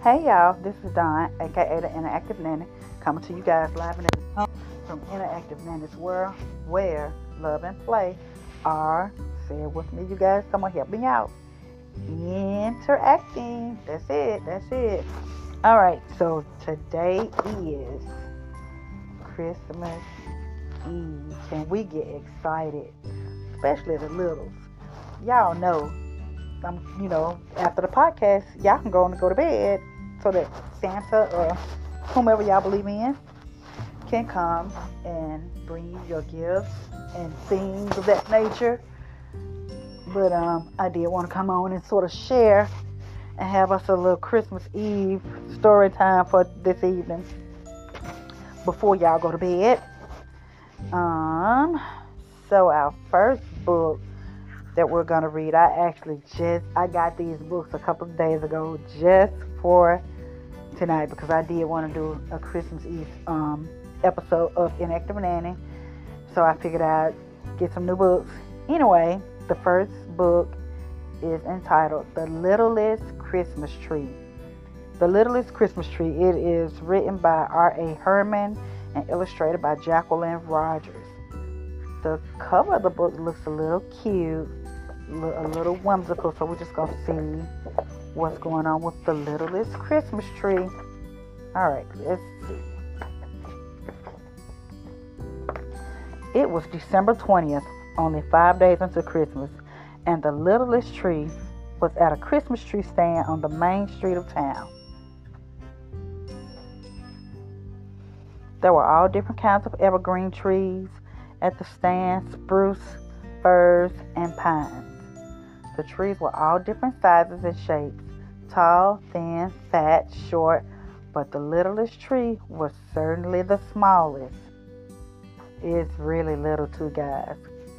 Hey y'all, this is Dawn, aka the Interactive Nanny, coming to you guys live and in the home from Interactive Nanny's World, where love and play are, say it with me, you guys, come on, help me out. Interacting. That's it. Alright, so today is Christmas Eve. Can we get excited? Especially the littles. Y'all know after the podcast, y'all can go and go to bed so that Santa or whomever y'all believe in can come and bring you your gifts and things of that nature. But I did want to come on and sort of share and have us a little Christmas Eve story time for this evening before y'all go to bed. So our first book that we're gonna read, I got these books a couple of days ago just for tonight because I did want to do a Christmas Eve episode of Inactive Nanny. So I figured I'd get some new books. Anyway, the first book is entitled The Littlest Christmas Tree. The Littlest Christmas Tree. It is written by R.A. Herman and illustrated by Jacqueline Rogers. The cover of the book looks a little cute, a little whimsical, so we're just going to see what's going on with the Littlest Christmas Tree. Alright, let's see. It was December 20th, only 5 days until Christmas, and the littlest tree was at a Christmas tree stand on the main street of town. There were all different kinds of evergreen trees at the stand: spruce, firs, and pines. The trees were all different sizes and shapes: tall, thin, fat, short, but the littlest tree was certainly the smallest. It's really little too, guys.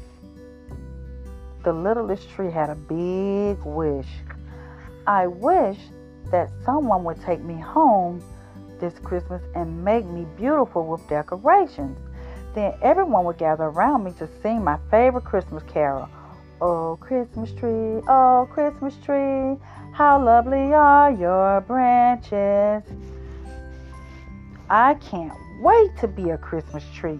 The littlest tree had a big wish. I wish that someone would take me home this Christmas and make me beautiful with decorations. Then everyone would gather around me to sing my favorite Christmas carol. Oh, Christmas tree, how lovely are your branches. I can't wait to be a Christmas tree.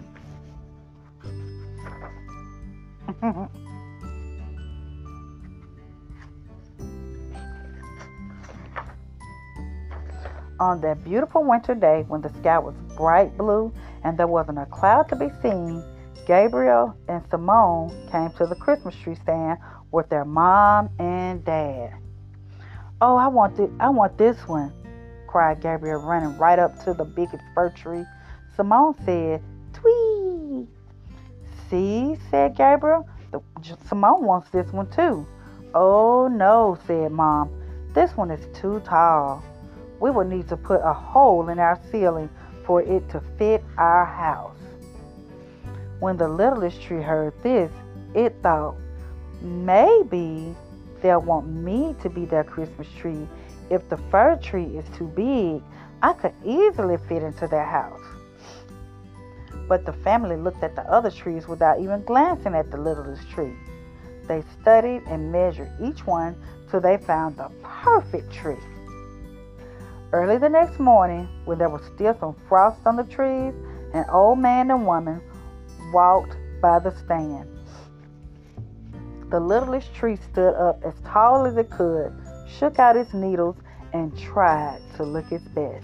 On that beautiful winter day when the sky was bright blue and there wasn't a cloud to be seen, Gabriel and Simone came to the Christmas tree stand with their mom and dad. Oh, I want this one, cried Gabriel, running right up to the biggest fir tree. Simone said, "Twee." "See," said Gabriel, "Simone wants this one too." "Oh no," said Mom, "this one is too tall. We will need to put a hole in our ceiling for it to fit our house." When the littlest tree heard this, it thought, maybe they'll want me to be their Christmas tree. If the fir tree is too big, I could easily fit into their house. But the family looked at the other trees without even glancing at the littlest tree. They studied and measured each one till they found the perfect tree. Early the next morning, when there was still some frost on the trees, an old man and woman walked by the stand. The littlest tree stood up as tall as it could, shook out its needles, and tried to look its best.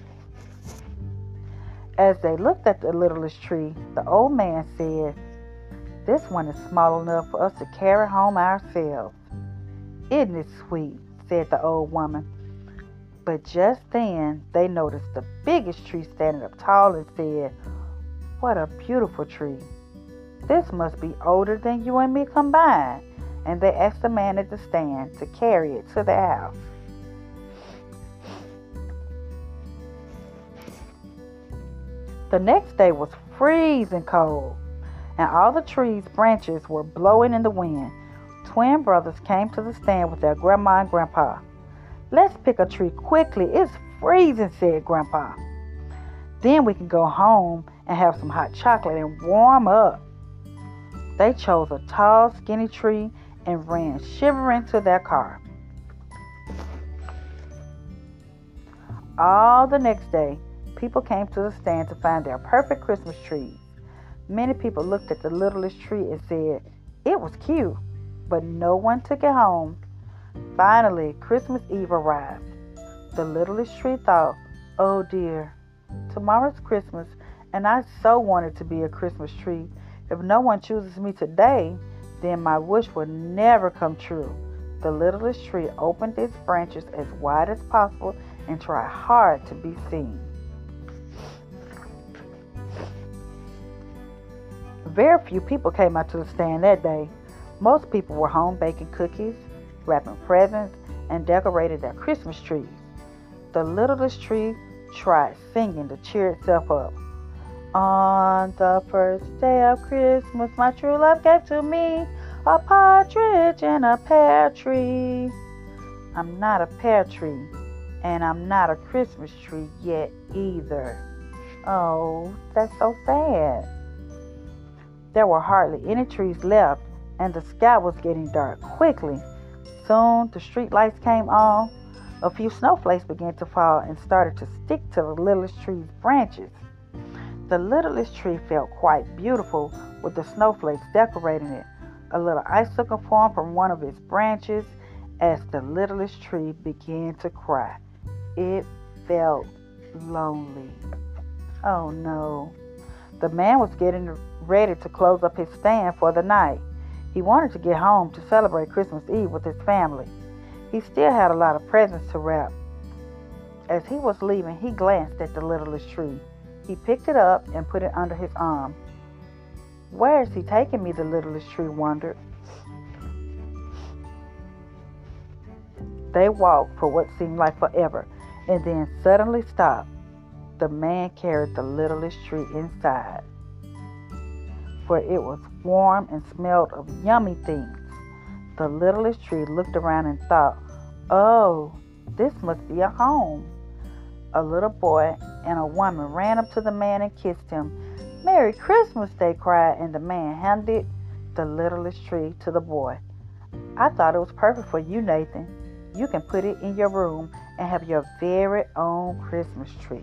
As they looked at the littlest tree, the old man said, "This one is small enough for us to carry home ourselves." "Isn't it sweet?" said the old woman. But just then they noticed the biggest tree standing up tall and said, "What a beautiful tree. This must be older than you and me combined." And they asked the man at the stand to carry it to their house. The next day was freezing cold, and all the trees' branches were blowing in the wind. Twin brothers came to the stand with their grandma and grandpa. "Let's pick a tree quickly. It's freezing," said Grandpa. "Then we can go home and have some hot chocolate and warm up." They chose a tall, skinny tree and ran shivering to their car. All the next day, people came to the stand to find their perfect Christmas trees. Many people looked at the littlest tree and said it was cute, but no one took it home. Finally, Christmas Eve arrived. The littlest tree thought, "Oh dear, tomorrow's Christmas, and I so wanted to be a Christmas tree. If no one chooses me today, then my wish will never come true." The littlest tree opened its branches as wide as possible and tried hard to be seen. Very few people came out to the stand that day. Most people were home baking cookies, wrapping presents, and decorating their Christmas trees. The littlest tree tried singing to cheer itself up. "On the first day of Christmas, my true love gave to me a partridge in a pear tree." I'm not a pear tree, and I'm not a Christmas tree yet either. Oh, that's so sad. There were hardly any trees left, and the sky was getting dark quickly. Soon the street lights came on. A few snowflakes began to fall and started to stick to the littlest tree's branches. The littlest tree felt quite beautiful with the snowflakes decorating it. A little icicle formed from one of its branches as the littlest tree began to cry. It felt lonely. Oh no. The man was getting ready to close up his stand for the night. He wanted to get home to celebrate Christmas Eve with his family. He still had a lot of presents to wrap. As he was leaving, he glanced at the littlest tree. He picked it up and put it under his arm. "Where is he taking me?" the littlest tree wondered. They walked for what seemed like forever and then suddenly stopped. The man carried the littlest tree inside, where it was warm and smelled of yummy things. The littlest tree looked around and thought, "Oh, this must be a home." A little boy and a woman ran up to the man and kissed him. "Merry Christmas," they cried, and the man handed the littlest tree to the boy. "I thought it was perfect for you, Nathan. You can put it in your room and have your very own Christmas tree."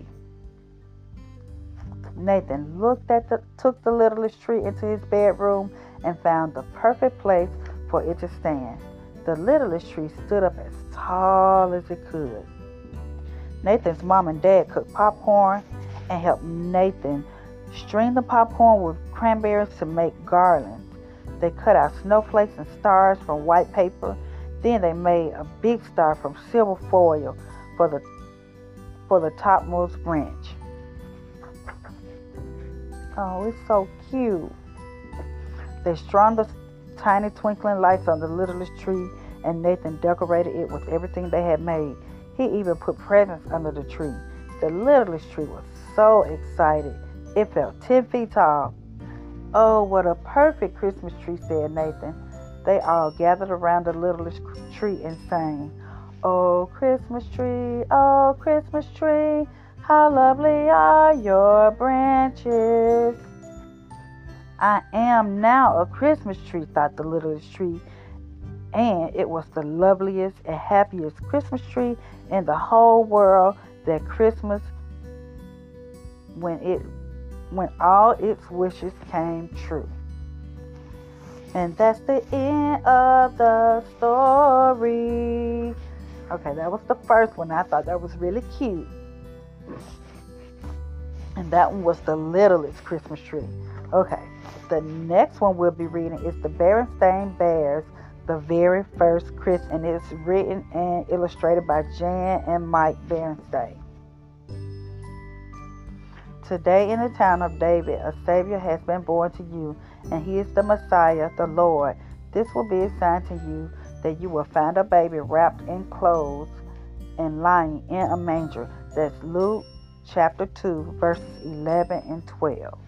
Nathan took the littlest tree into his bedroom and found the perfect place for it to stand. The littlest tree stood up as tall as it could. Nathan's mom and dad cooked popcorn and helped Nathan string the popcorn with cranberries to make garlands. They cut out snowflakes and stars from white paper. Then they made a big star from silver foil for the topmost branch. Oh, it's so cute. They strung the tiny twinkling lights on the littlest tree, and Nathan decorated it with everything they had made. He even put presents under the tree. The littlest tree was so excited. It felt 10 feet tall. "Oh, what a perfect Christmas tree," said Nathan. They all gathered around the littlest tree and sang, "Oh, Christmas tree, oh, Christmas tree, how lovely are your branches." "I am now a Christmas tree," thought the littlest tree, and it was the loveliest and happiest Christmas tree in the whole world that Christmas when all its wishes came true. And that's the end of the story. Okay, that was the first one. I thought that was really cute. And that one was the littlest Christmas tree. Okay, the next one we'll be reading is the Berenstain Bears, the very first Christmas, and it's written and illustrated by Jan and Mike Berenstain. Today in the town of David, a Savior has been born to you, and he is the Messiah, the Lord. This will be a sign to you that you will find a baby wrapped in clothes and lying in a manger. That's Luke chapter 2, verses 11 and 12.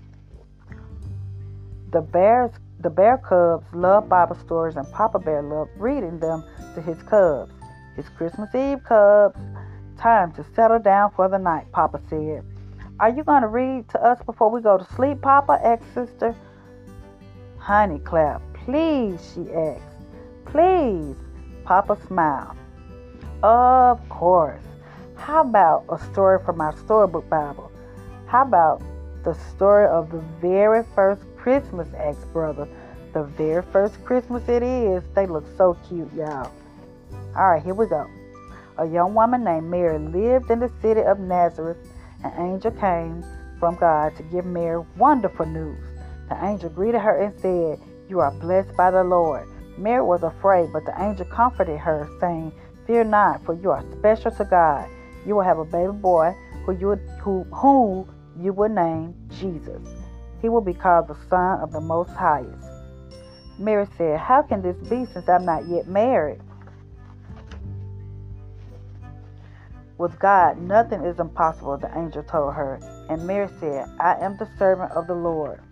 The bear cubs love Bible stories, and Papa Bear loved reading them to his cubs. "It's Christmas Eve, cubs. Time to settle down for the night," Papa said. "Are you going to read to us before we go to sleep, Papa?" asked Sister. Honey clapped. "Please," she asked. "Please." Papa smiled. "Of course. How about a story from our storybook Bible? How about the story of the very first Christmas, asked brother. The very first Christmas it is. They look so cute, y'all. Alright, here we go. A young woman named Mary lived in the city of Nazareth. An angel came from God to give Mary wonderful news. The angel greeted her and said, "You are blessed by the Lord." Mary was afraid, but the angel comforted her, saying, "Fear not, for you are special to God. You will have a baby boy whom you will name Jesus. He will be called the Son of the Most Highest." Mary said, "How can this be since I'm not yet married?" With God, nothing is impossible, the angel told her. And Mary said, "I am the servant of the Lord.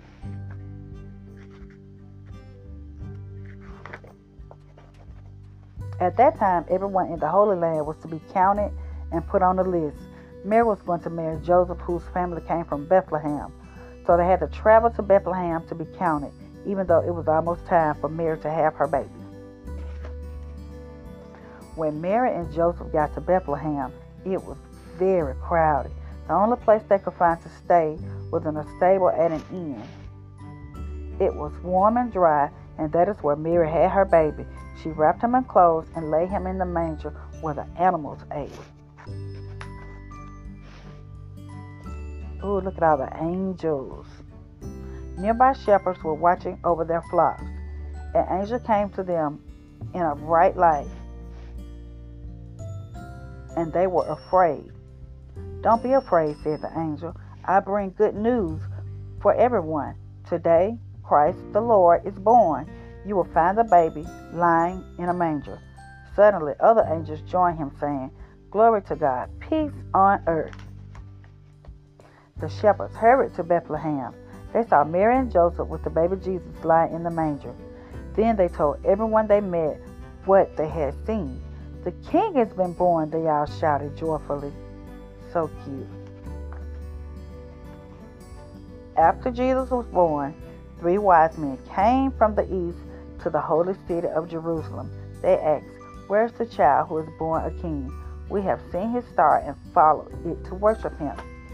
At that time, everyone in the Holy Land was to be counted and put on a list. Mary was going to marry Joseph, whose family came from Bethlehem. So they had to travel to Bethlehem to be counted, even though it was almost time for Mary to have her baby. When Mary and Joseph got to Bethlehem, it was very crowded. The only place they could find to stay was in a stable at an inn. It was warm and dry, and that is where Mary had her baby. She wrapped him in clothes and laid him in the manger where the animals ate. Ooh, look at all the angels. Nearby shepherds were watching over their flocks. An angel came to them in a bright light, and they were afraid. "Don't be afraid," said the angel. "I bring good news for everyone. Today, Christ the Lord is born. You will find the baby lying in a manger." Suddenly, other angels joined him, saying, "Glory to God, peace on earth." The shepherds hurried to Bethlehem. They saw Mary and Joseph with the baby Jesus lying in the manger. Then they told everyone they met what they had seen. "The King has been born," they all shouted joyfully. So cute. After Jesus was born, 3 wise men came from the east to the holy city of Jerusalem. They asked, "Where's the child who is born a king? We have seen his star and followed it to worship him."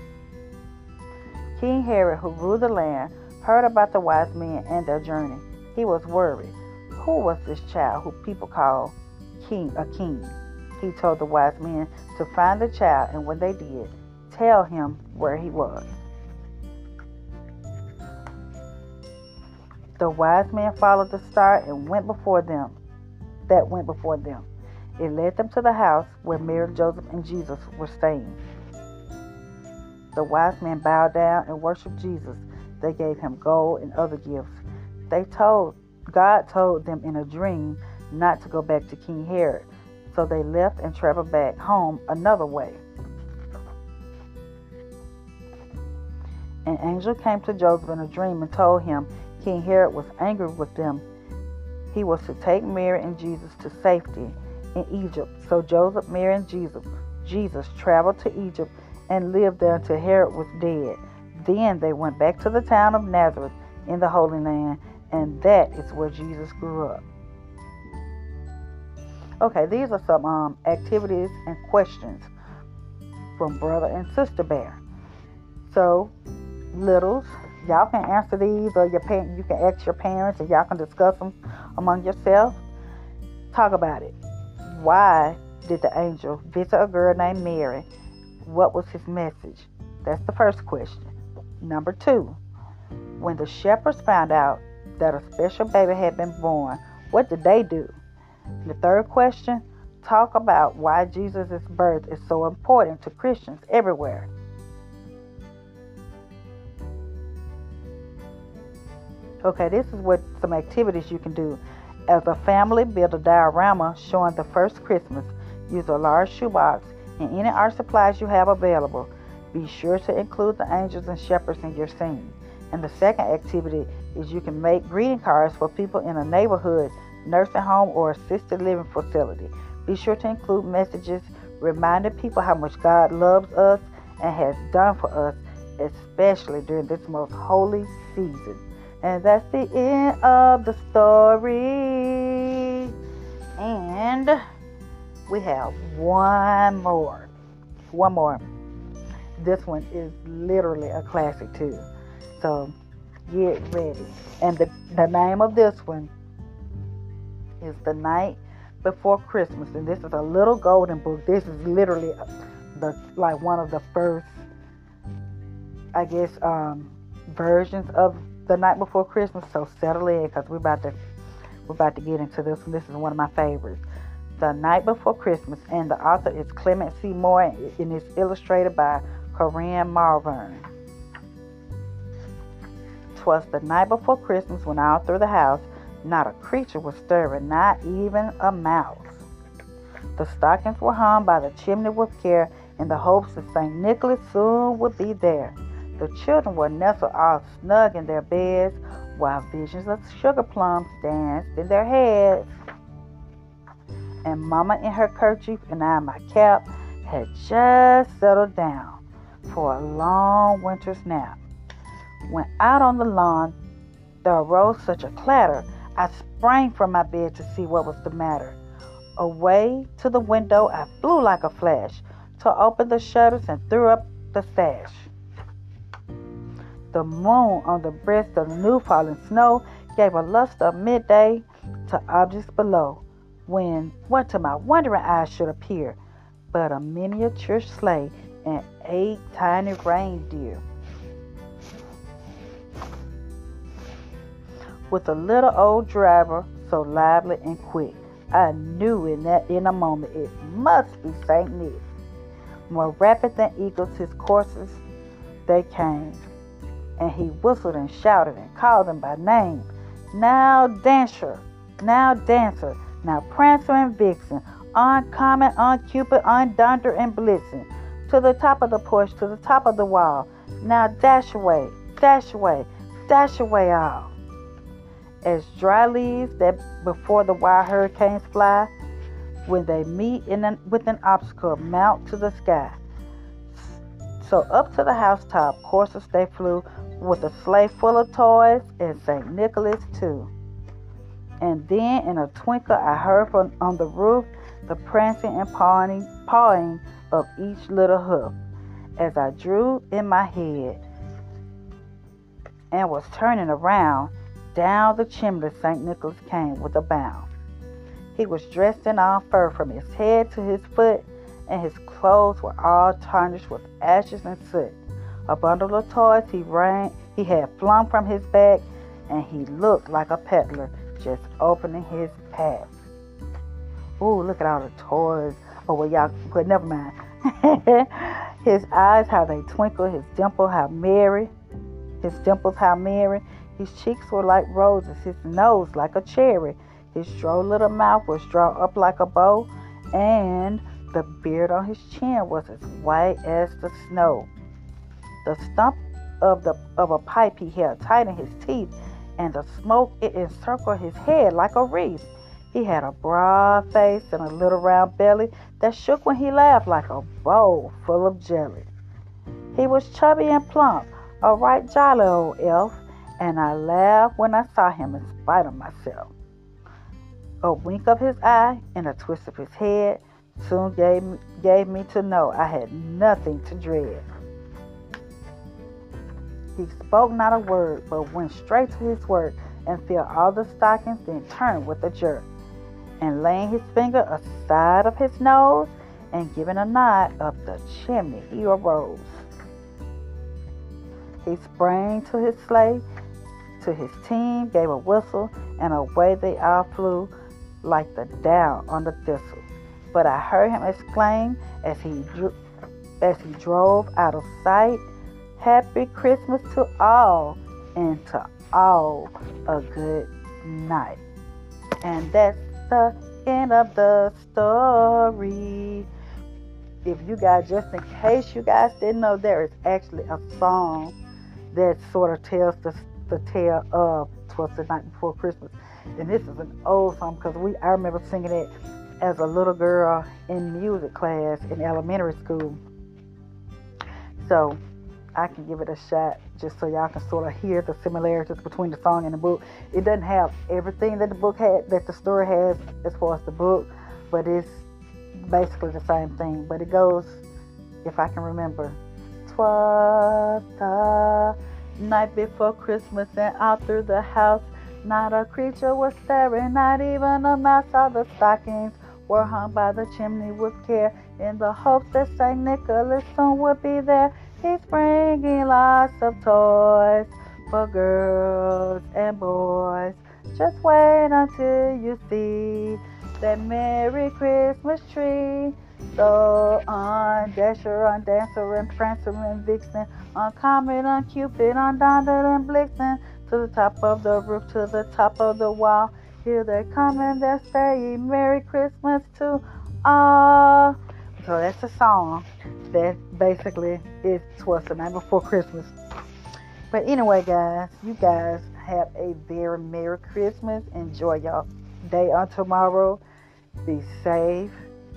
King Herod, who ruled the land, heard about the wise men and their journey. He was worried. Who was this child who people call a king? He told the wise men to find the child, and when they did, tell him where he was. The wise men followed the star and went before them. It led them to the house where Mary, Joseph, and Jesus were staying. The wise men bowed down and worshiped Jesus. They gave him gold and other gifts. God told them in a dream not to go back to King Herod, so they left and traveled back home another way. An angel came to Joseph in a dream and told him King Herod was angry with them. He was to take Mary and Jesus to safety in Egypt. So Joseph, Mary, and Jesus traveled to Egypt and lived there until Herod was dead. Then they went back to the town of Nazareth in the Holy Land, and that is where Jesus grew up. Okay, these are some activities and questions from Brother and Sister Bear. So, littles, y'all can answer these, or you can ask your parents, and y'all can discuss them among yourself. Talk about it. Why did the angel visit a girl named Mary? What was his message? That's the first question. Number 2, when the shepherds found out that a special baby had been born, what did they do? The third question, talk about why Jesus' birth is so important to Christians everywhere. Okay, this is what some activities you can do. As a family, build a diorama showing the first Christmas. Use a large shoebox and any art supplies you have available. Be sure to include the angels and shepherds in your scene. And the second activity is you can make greeting cards for people in a neighborhood, nursing home, or assisted living facility. Be sure to include messages reminding people how much God loves us and has done for us, especially during this most holy season. And that's the end of the story. And we have one more. one more. This one is literally a classic too. So get ready. And the name of this one is The Night Before Christmas. And this is a little golden book. This is literally one of the first, I guess, versions of The Night Before Christmas. So settle in, because we're about to get into this one. This is one of my favorites. The Night Before Christmas, and the author is Clement C. Moore, and it's illustrated by Corinne Marvern. 'Twas the night before Christmas, when all through the house not a creature was stirring, not even a mouse. The stockings were hung by the chimney with care, in the hopes that St. Nicholas soon would be there. The children were nestled all snug in their beds, while visions of sugar plums danced in their heads. And Mama in her kerchief and I in my cap had just settled down for a long winter's nap. When out on the lawn there arose such a clatter, I sprang from my bed to see what was the matter. Away to the window I flew like a flash, to open the shutters and threw up the sash. The moon on the breast of the new fallen snow gave a luster of midday to objects below, when what to my wondering eyes should appear but a miniature sleigh and 8 tiny reindeer, with a little old driver so lively and quick. I knew in a moment it must be St. Nick. More rapid than eagles his coursers they came, and he whistled and shouted and called them by name. Now Dancer, now Dancer, now Prancer and Vixen, on Comet, on Cupid, on Donder and Blitzen, to the top of the porch, to the top of the wall. Now dash away, dash away, dash away all. As dry leaves that before the wild hurricanes fly, when they meet with an obstacle, mount to the sky. So up to the housetop coursers they flew, with a sleigh full of toys, and St. Nicholas too. And then in a twinkle I heard from on the roof the prancing and pawing of each little hoof. As I drew in my head and was turning around, down the chimney St. Nicholas came with a bound. He was dressed in all fur from his head to his foot, and his clothes were all tarnished with ashes and soot. A bundle of toys he had flung from his back, and he looked like a peddler just opening his pack. Ooh, look at all the toys. Oh, well, never mind. His eyes, how they twinkle, his dimples, how merry. His cheeks were like roses, his nose like a cherry. His droll little mouth was drawn up like a bow, and the beard on his chin was as white as the snow. The stump of a pipe he held tight in his teeth, and the smoke it encircled his head like a wreath. He had a broad face and a little round belly that shook when he laughed like a bowl full of jelly. He was chubby and plump, a right jolly old elf, and I laughed when I saw him in spite of myself. A wink of his eye and a twist of his head soon gave me to know I had nothing to dread. He spoke not a word, but went straight to his work and filled all the stockings, then turned with a jerk, and laying his finger aside of his nose, and giving a nod up the chimney, he arose. He sprang to his sleigh, to his team, gave a whistle, and away they all flew like the down on the thistle. But I heard him exclaim as he drove out of sight, "Happy Christmas to all, and to all a good night." And that's the end of the story. If you guys, just in case you guys didn't know, there is actually a song that sort of tells the tale of "'Twas the Night Before Christmas." And this is an old song because I remember singing it as a little girl in music class in elementary school. So I can give it a shot just so y'all can sort of hear the similarities between the song and the book. It doesn't have everything that the book had, that the story has as far as the book, but it's basically the same thing. But it goes if I can remember. 'Twas the night before Christmas, and out through the house not a creature was staring, not even a mouse. All the stockings were hung by the chimney with care, in the hopes that St. Nicholas soon would be there. He's bringing lots of toys for girls and boys. Just wait until you see that Merry Christmas tree. So on Dasher, on Dancer, and Prancer, and Vixen, on Comet, on Cupid, on Donner, and Blitzen, to the top of the roof, to the top of the wall. Here they come and they're saying Merry Christmas to all. So that's a song that basically is "'Twas the Night Before Christmas." But anyway, guys, you guys have a very Merry Christmas. Enjoy your day on tomorrow. Be safe.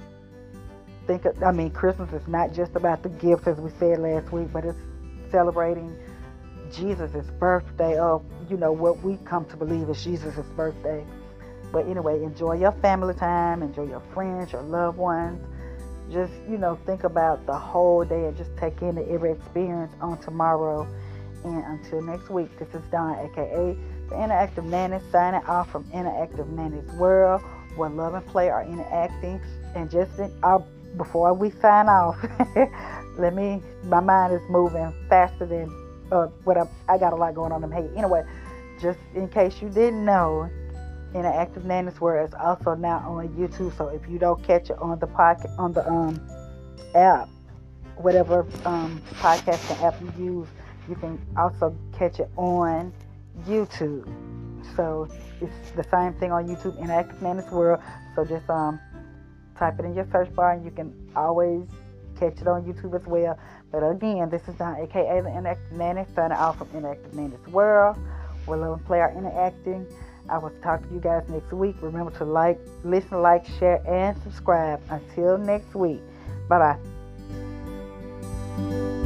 Christmas is not just about the gifts, as we said last week, but it's celebrating Jesus' birthday, or what we come to believe is Jesus' birthday. But anyway, enjoy your family time, enjoy your friends, your loved ones. Just think about the whole day and just take in every experience on tomorrow. And until next week, this is Dawn, aka the Interactive Nanny, signing off from Interactive Nanny's World, where love and play are interacting. And before we sign off, my mind is moving faster than I got a lot going on in my head. Anyway, just in case you didn't know, Interactive Nanny's World is also now on YouTube. So if you don't catch it on the podcast, on the app, whatever podcasting app you use, you can also catch it on YouTube. So it's the same thing on YouTube, Interactive Nanny's World. So just type it in your search bar, and you can always catch it on YouTube as well. But again, this is Don, aka the Interactive Nanny, signing off from Interactive Nanny's World, where love and play are interacting. I will talk to you guys next week. Remember to listen, share, and subscribe. Until next week. Bye-bye.